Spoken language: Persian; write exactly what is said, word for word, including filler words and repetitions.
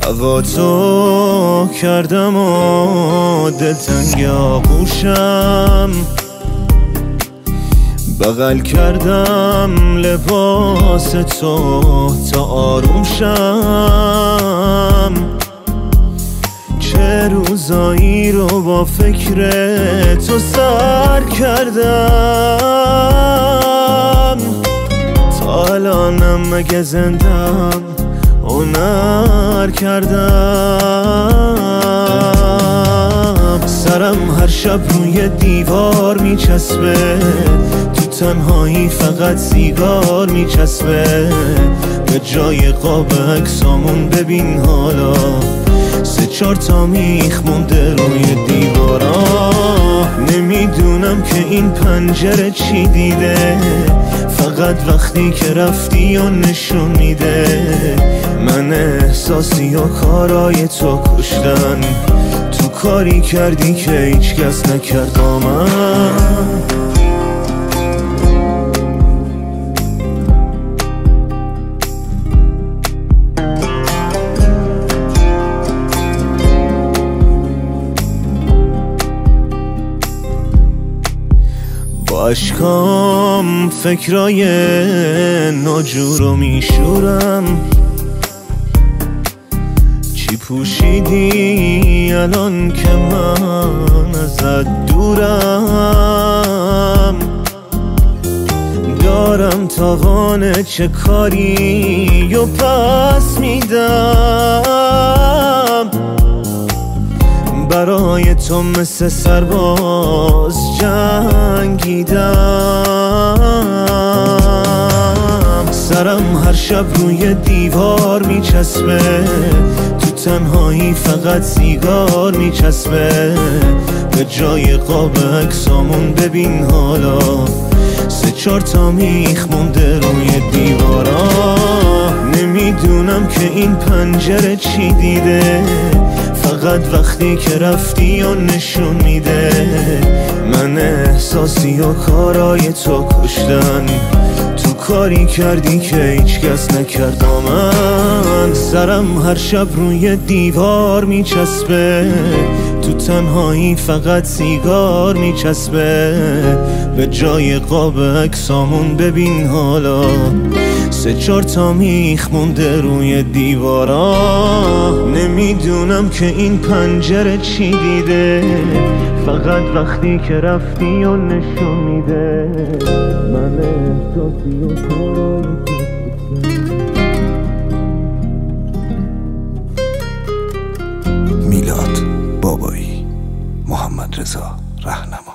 هوا تو کردم و دلتنگ آغوشم، بغل کردم لباس تو تا آروم شم. چه روزایی رو با فکر تو سر کردم، تا الانم مگه زندم هنر کردم. سرم هر شب روی دیوار میچسبه، تو تنهایی فقط سیگار میچسبه. به جای قاب عکسامون ببین حالا سه چار تا میخ مونده روی دیوارا. نمیدونم که این پنجره چی دیده، فقط وقتی که رفتی و نشون میده. من احساسی و کارای تو کشتن، تو کاری کردی که هیچ کس نکرد با من. با اشکام فکرای ناجور رو میشورم. چی پوشیدی الان که من ازت دورم؟ دارم تاوان چه کاری و پس میدم. برای تو مثل سرباز جنگیدم. سرم هر شب روی دیوار میچسبه، تو تنهایی فقط سیگار میچسبه. به جای قاب عکسامون ببین حالا سه چار تا میخ مونده روی دیوارا. نمیدونم که این پنجره چی دیده، فقط وقتی که رفتی و نشون میده. من احساسی و کارای تو کشتن، تو کاری کردی که هیچ کس نکرد با من. سرم هر شب روی دیوار میچسبه، تو تنهایی فقط سیگار میچسبه. به جای قاب عکسامون ببین حالا سه چار تا میخ مونده روی دیوارا. نمیدونم که این پنجره چی دیده، فقط وقتی که رفتی و نشون میده. من احساسی و کارای میلاد بابایی، محمد رضا رهنما.